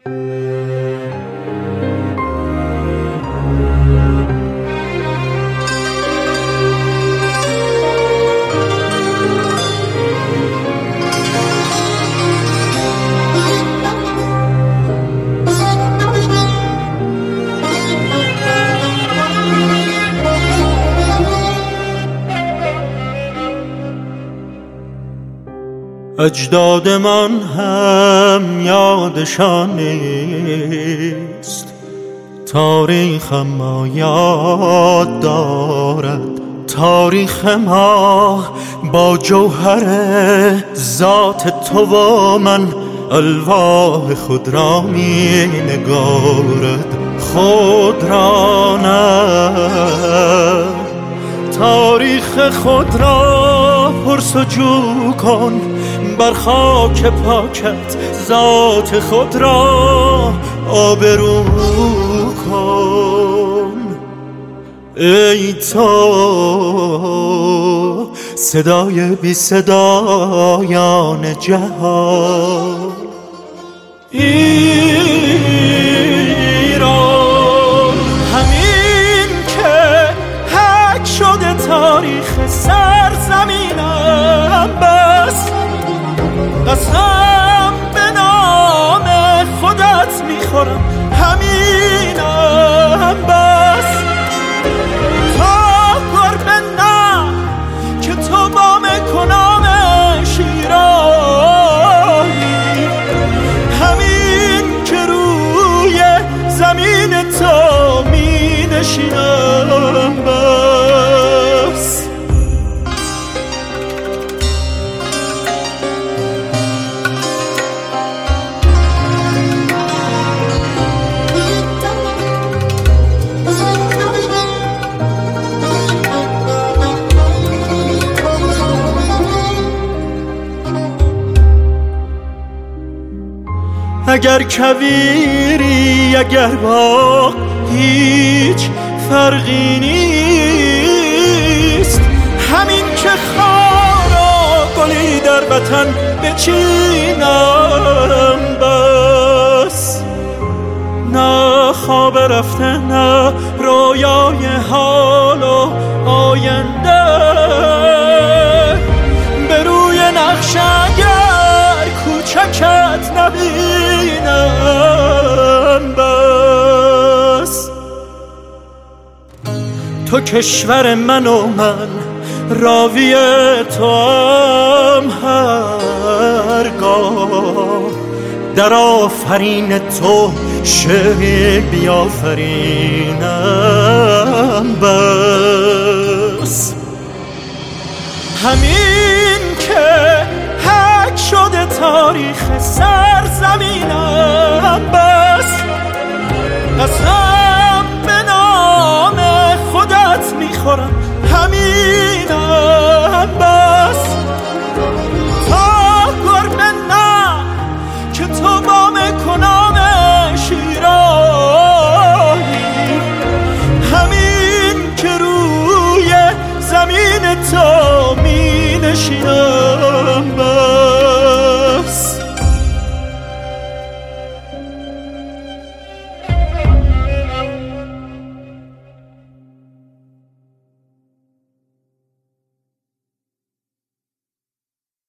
اجدادمان هم یادشان نیست، تاریخ ما یاد دارد. تاریخ ما با جوهر ذات تو و من الواح خود را می نگارد. خود را نه، تاریخ خود را پرسجو کن، بر خاک پاکت ذات خود را آبرو کن. ای تو صدای بی صدایان جهان، ایران همین که حک شده تاریخ سرزمینم، بس قسم به نام خودت میخورم، همینم بس. تا گربه نه که تو با مکنام شیرانی، همین که روی زمین تو می نشینم بس. اگر کویری اگر باغ هیچ فرقی نیست، همین که خار و گلی در وطن بچینم بس. نه خواب رفته نه رویای حال و آینده، به روی نقش اگر کوچکت نبینم بس. تو کشور من و من راوی تو هم هرگاه، در آفرین تو شعر بیافرینم بس. همین که حک شده تاریخ سرزمینم، بس قسم به نام خودت میخورم،